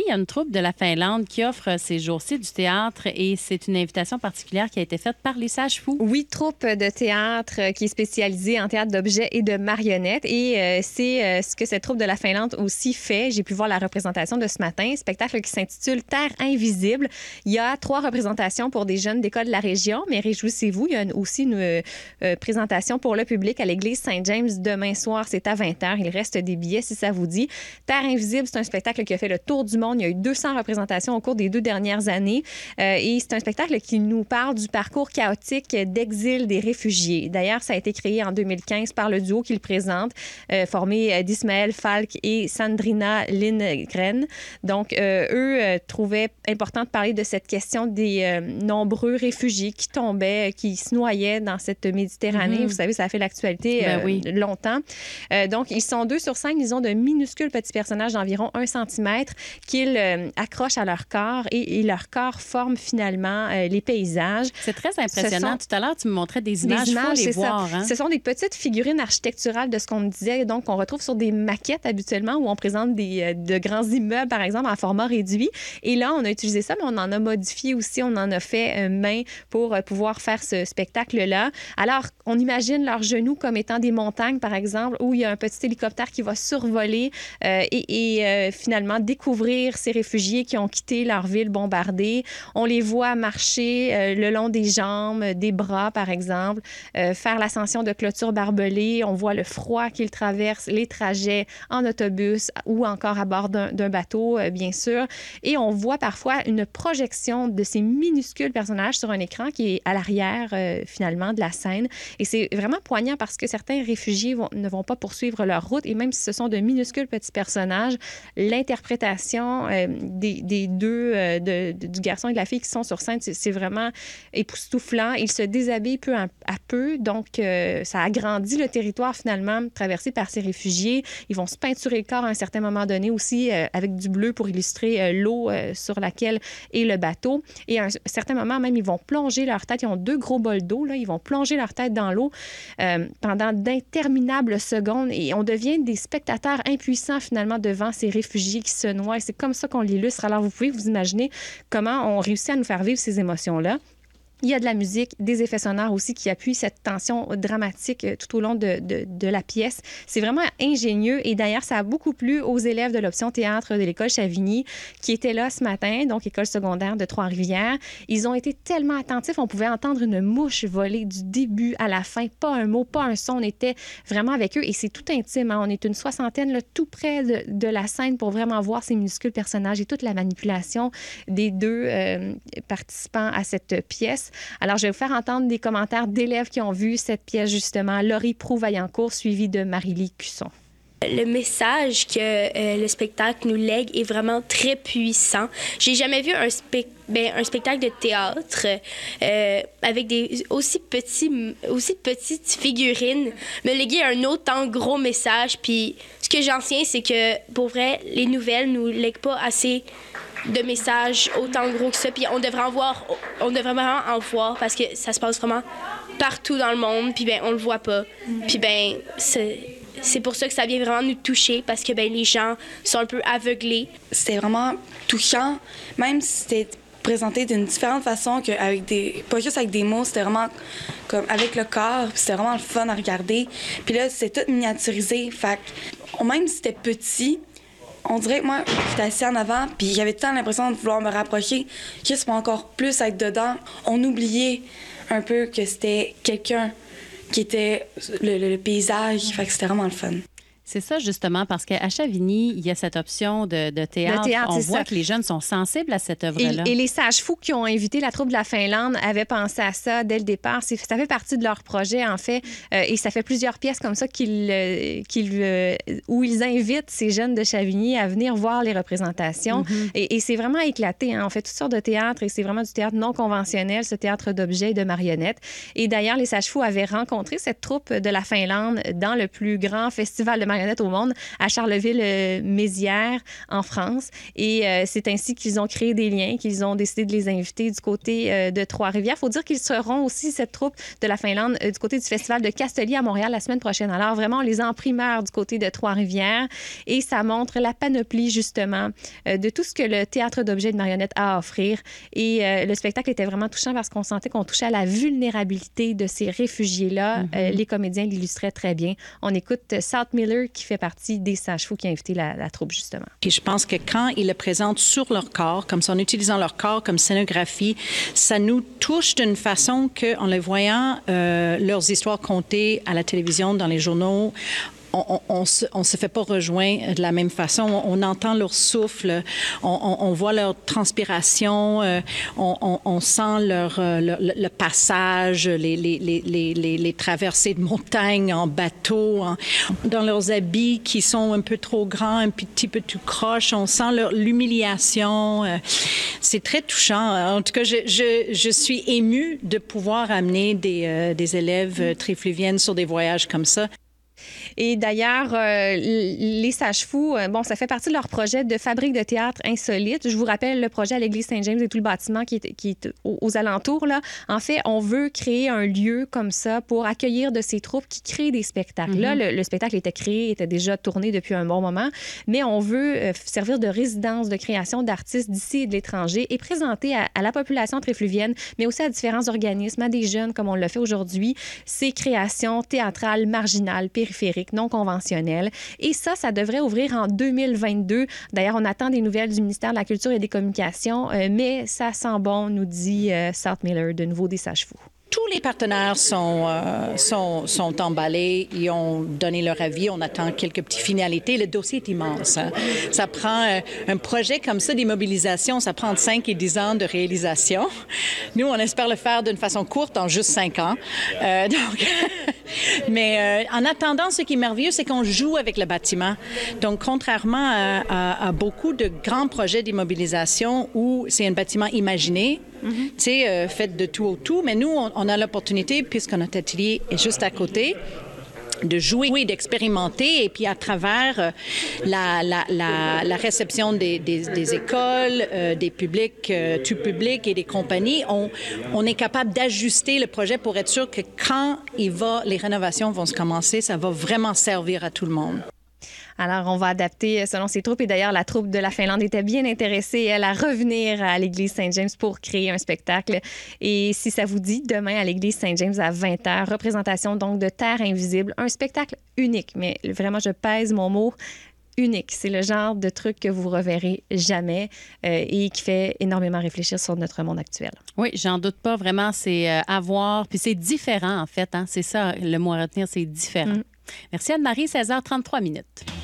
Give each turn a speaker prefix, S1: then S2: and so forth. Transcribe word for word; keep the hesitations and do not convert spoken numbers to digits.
S1: il y a une troupe de la Finlande qui offre ces jours-ci du théâtre et c'est une invitation particulière qui a été faite par les Sages Fous.
S2: Oui, troupe de théâtre qui est spécialisée en théâtre d'objets et de marionnettes. Et euh, c'est euh, ce que cette troupe de la Finlande aussi fait. J'ai pu voir la représentation de ce matin, spectacle qui s'intitule Terre invisible. Il y a trois représentations pour des jeunes d'école de la région, mais réjouissez-vous, il y a une, aussi une euh, présentation pour le public à l'église Saint-James demain soir. C'est à vingt heures. Il reste des billets si ça vous dit. Terre invisible, c'est un spectacle qui a fait le tour du monde. Il y a eu deux cents représentations au cours des deux dernières années. Euh, et c'est un spectacle qui nous parle du parcours chaotique d'exil des réfugiés. D'ailleurs, ça a été créé en deux mille quinze par le duo qui le présente, euh, formé d'Ismaël Falk et Sandrina Lindgren. Donc, euh, eux euh, trouvaient important de parler de cette question des euh, nombreux réfugiés qui tombaient, qui se noyaient dans cette Méditerranée. Mm-hmm. Vous savez, ça a fait l'actualité euh, ben oui. longtemps. Euh, donc, ils sont deux sur scène. Ils ont de minuscules petits personnages d'environ un centimètre qu'ils euh, accrochent à leur corps et, et leur corps forme finalement euh, les paysages.
S1: C'est très impressionnant. Sont... Tout à l'heure, tu me montrais des images. Des images, faut les voir. Hein?
S2: Ce sont des petites figurines architecturales de ce qu'on me disait. Donc, on retrouve sur des maquettes habituellement où on présente des, euh, de grands immeubles, par exemple, en format réduit. Et là, on a utilisé ça, mais on en a modifié aussi. On en a fait euh, main pour euh, pouvoir faire ce spectacle-là. Alors, on imagine leurs genoux comme étant des montagnes, par exemple, où il y a un petit hélicoptère qui va survoler euh, et, et euh, finalement découvrir ces réfugiés qui ont quitté leur ville bombardée. On les voit marcher euh, le long des jambes, des bras, par exemple, euh, faire l'ascension de clôtures barbelées. On voit le froid qu'ils traversent, les trajets en autobus ou encore à bord d'un, d'un bateau, euh, bien sûr. Et on voit parfois une projection de ces minuscules personnages sur un écran qui est à l'arrière, euh, finalement, de la scène. Et c'est vraiment poignant parce que certains réfugiés vont, ne vont pas poursuivre leur route. Et même si ce sont de minuscules petits personnages, l'interprétation euh, des, des deux, euh, de, de, du garçon et de la fille qui sont sur scène, c'est, c'est vraiment époustouflant. Ils se déshabillent peu à, à peu. Donc, euh, ça agrandit le territoire, finalement, traversé par ces réfugiés. Ils vont se peinturer le corps à un certain moment donné aussi euh, avec du bleu pour illustrer euh, l'eau euh, sur laquelle est le bateau. Et à un certain moment, même, ils vont plonger leur tête. Ils ont deux gros bols d'eau. Là. Ils vont plonger leur tête dans l'eau euh, pendant d'interminables secondes. Et on devient des spectateurs impuissants, finalement, devant ces réfugiés qui se noient. Et c'est comme ça qu'on l'illustre. Alors, vous pouvez vous imaginer comment on réussit à nous faire vivre ces émotions-là. Il y a de la musique, des effets sonores aussi qui appuient cette tension dramatique tout au long de, de, de la pièce. C'est vraiment ingénieux et d'ailleurs, ça a beaucoup plu aux élèves de l'option théâtre de l'école Chavigny qui étaient là ce matin, donc école secondaire de Trois-Rivières. Ils ont été tellement attentifs, on pouvait entendre une mouche voler du début à la fin, pas un mot, pas un son. On était vraiment avec eux et c'est tout intime. Hein? On est une soixantaine là, tout près de, de la scène pour vraiment voir ces minuscules personnages et toute la manipulation des deux euh, participants à cette pièce. Alors, je vais vous faire entendre des commentaires d'élèves qui ont vu cette pièce, justement. Laurie Proux-Vaillancourt, suivie de Marie-Lie Cusson.
S3: Le message que euh, le spectacle nous lègue est vraiment très puissant. J'ai jamais vu un, spe- ben, un spectacle de théâtre euh, avec des aussi petits, aussi petites figurines me léguer un autant gros message. Puis, ce que j'en tiens, c'est que, pour vrai, les nouvelles nous lèguent pas assez de messages autant gros que ça. Puis on devrait en voir, on devrait vraiment en voir parce que ça se passe vraiment partout dans le monde. Puis ben on le voit pas. Puis ben c'est, c'est pour ça que ça vient vraiment nous toucher parce que ben les gens sont un peu aveuglés.
S4: C'était vraiment touchant, même si c'était présenté d'une différente façon qu'avec des, pas juste avec des mots, c'était vraiment comme avec le corps. Puis c'était vraiment le fun à regarder. Puis là c'était tout miniaturisé. Fait que même si c'était petit. On dirait que moi, j'étais assise en avant, puis j'avais tant l'impression de vouloir me rapprocher, juste pour encore plus être dedans. On oubliait un peu que c'était quelqu'un qui était le, le, le paysage, fait que c'était vraiment le fun.
S1: C'est ça, justement, parce qu'à Chavigny, il y a cette option de, de théâtre.
S2: Le théâtre,
S1: on
S2: c'est
S1: voit
S2: ça.
S1: que les jeunes sont sensibles à cette œuvre-là.
S2: Et, et les Sages Fous qui ont invité la troupe de la Finlande avaient pensé à ça dès le départ. C'est, ça fait partie de leur projet, en fait. Euh, et ça fait plusieurs pièces comme ça qu'ils, euh, qu'ils, euh, où ils invitent ces jeunes de Chavigny à venir voir les représentations. Mm-hmm. Et, et c'est vraiment éclaté. Hein. On fait toutes sortes de théâtres et c'est vraiment du théâtre non conventionnel, ce théâtre d'objets et de marionnettes. Et d'ailleurs, les Sages Fous avaient rencontré cette troupe de la Finlande dans le plus grand festival de marionnettes au monde à Charleville-Mézières, en France. Et euh, c'est ainsi qu'ils ont créé des liens, qu'ils ont décidé de les inviter du côté euh, de Trois-Rivières. Il faut dire qu'ils seront aussi, cette troupe de la Finlande, euh, du côté du Festival de Castelli à Montréal la semaine prochaine. Alors, vraiment, on les a en primeur du côté de Trois-Rivières. Et ça montre la panoplie, justement, euh, de tout ce que le théâtre d'objets et de marionnettes a à offrir. Et euh, le spectacle était vraiment touchant parce qu'on sentait qu'on touchait à la vulnérabilité de ces réfugiés-là. Mm-hmm. Euh, les comédiens l'illustraient très bien. On écoute South Miller, qui fait partie des Sages-Fous, qui a invité la, la troupe, justement.
S5: Puis je pense que quand ils le présentent sur leur corps, comme ça, en utilisant leur corps comme scénographie, ça nous touche d'une façon qu'en les voyant, euh, leurs histoires contées à la télévision, dans les journaux, on, on, on se fait pas rejoindre de la même façon. On, on entend leur souffle, on, on, on voit leur transpiration, euh, on, on, on sent leur, euh, leur, le passage, les, les, les, les, les traversées de montagnes en bateau, en, dans leurs habits qui sont un peu trop grands, un petit peu tout croche. On sent leur, l'humiliation. Euh, c'est très touchant. En tout cas, je, je, je suis émue de pouvoir amener des, euh, des élèves trifluviennes sur des voyages comme ça.
S2: Et d'ailleurs, euh, les Sages-Fous, euh, bon, ça fait partie de leur projet de fabrique de théâtre insolite. Je vous rappelle le projet à l'église Saint-James et tout le bâtiment qui est, qui est aux, aux alentours, là. En fait, on veut créer un lieu comme ça pour accueillir de ces troupes qui créent des spectacles. Mm-hmm. Là, le, le spectacle était créé, était déjà tourné depuis un bon moment, mais on veut euh, servir de résidence de création d'artistes d'ici et de l'étranger et présenter à, à la population trifluvienne, mais aussi à différents organismes, à des jeunes, comme on le fait aujourd'hui, ces créations théâtrales marginales, périphériques, non conventionnelles. Et ça, ça devrait ouvrir en deux mille vingt-deux. D'ailleurs, on attend des nouvelles du ministère de la Culture et des Communications, euh, mais ça sent bon, nous dit euh, South Miller, de nouveau des Sages-Fous.
S5: Tous les partenaires sont, euh, sont, sont emballés, ils ont donné leur avis, on attend quelques petites finalités. Le dossier est immense. Hein? Ça prend euh, un projet comme ça, d'immobilisation, ça prend cinq et dix ans de réalisation. Nous, on espère le faire d'une façon courte, en juste cinq ans. Euh, donc, mais euh, en attendant, ce qui est merveilleux, c'est qu'on joue avec le bâtiment. Donc, contrairement à, à, à beaucoup de grands projets d'immobilisation où c'est un bâtiment imaginé, mm-hmm. tu sais, euh, fait de tout au tout, mais nous, on, on a l'opportunité, puisque notre atelier est juste à côté, de jouer, d'expérimenter, et puis à travers euh, la, la, la, la réception des, des, des écoles, euh, des publics, euh, tout public et des compagnies, on, on est capable d'ajuster le projet pour être sûr que quand il va, les rénovations vont se commencer, ça va vraiment servir à tout le monde.
S2: Alors, on va adapter selon ces troupes. Et d'ailleurs, la troupe de la Finlande était bien intéressée, elle, à revenir à l'église Saint-James pour créer un spectacle. Et si ça vous dit, demain à l'église Saint-James à vingt heures, représentation donc de Terre invisible, un spectacle unique. Mais vraiment, je pèse mon mot, unique. C'est le genre de truc que vous reverrez jamais euh, et qui fait énormément réfléchir sur notre monde actuel.
S1: Oui, j'en doute pas. Vraiment, c'est euh, à voir. Puis c'est différent, en fait. Hein? C'est ça, le mot à retenir, c'est différent. Mm. Merci Anne-Marie, seize heures trente-trois minutes.